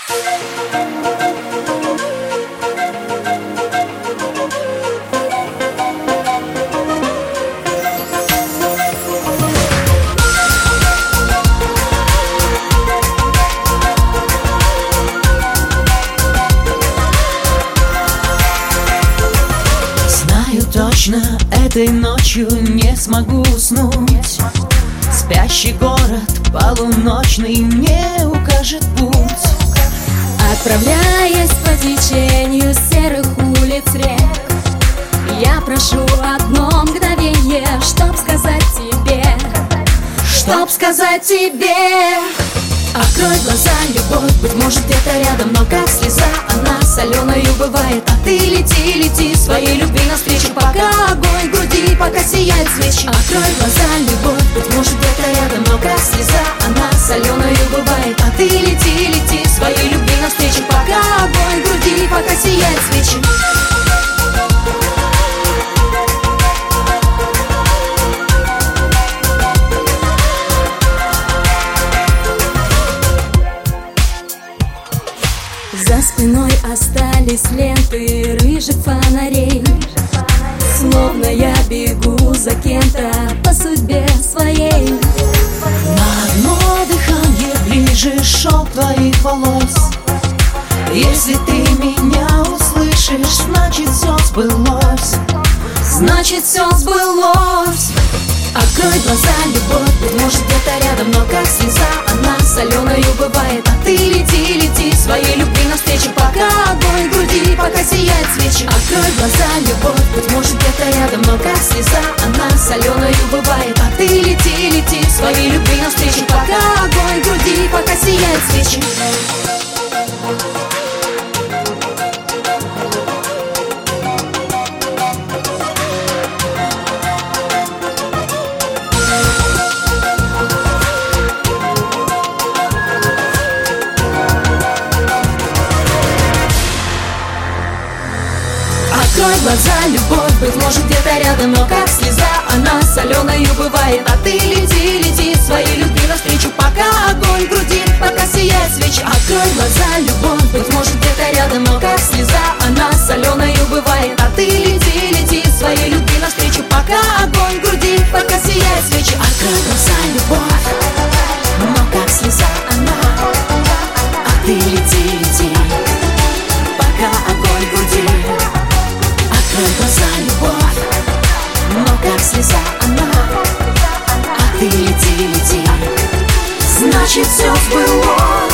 Точно этой ночью не смогу уснуть. Спящий город полуночный мне укажет путь. Отправляясь по течению серых улиц рек, я прошу одно мгновение, чтоб сказать тебе, чтоб сказать тебе. Открой глаза, любовь, быть может где-то рядом, но как слеза она соленою бывает. А ты лети, лети своей любви навстречу, пока огонь в груди, пока сияет свечи. Открой глаза, любовь, быть может где-то рядом, но как слеза она соленою бывает. А ты лети, лети своей любви навстречу, пока огонь в груди, пока сияет свечи. За спиной остались ленты рыжих фонарей, словно я бегу за кем-то по судьбе своей. На одно дыхание ближе шелк твоих волос. Если ты меня услышишь, значит все сбылось. Значит все сбылось. Открой глаза, любовь, быть может где-то рядом, но как слеза она соленою бывает. А ты лети, лети своей любви навстречу, пока огонь в груди, пока сияет свечи. Открой глаза, любовь, быть может где-то рядом, но как слеза она соленою бывает. А ты лети, лети своей любви навстречу, пока огонь в груди, пока сияет свечи. Открой глаза, любовь, быть может где-то рядом, но как слеза она соленою бывает. А ты лети, лети своей любви навстречу, пока огонь в груди, пока сияет свечи. Открой глаза, любовь, быть может где-то рядом, но как слеза она соленою бывает. А ты лети, лети своей любви навстречу, пока огонь в груди, пока сияет свечи. Открой глаза, любовь, но как слеза она. А ты лети, лети, пока огонь в груди. Открой глаза, любовь, но как слеза она. А ты лети, лети, значит все сбылось.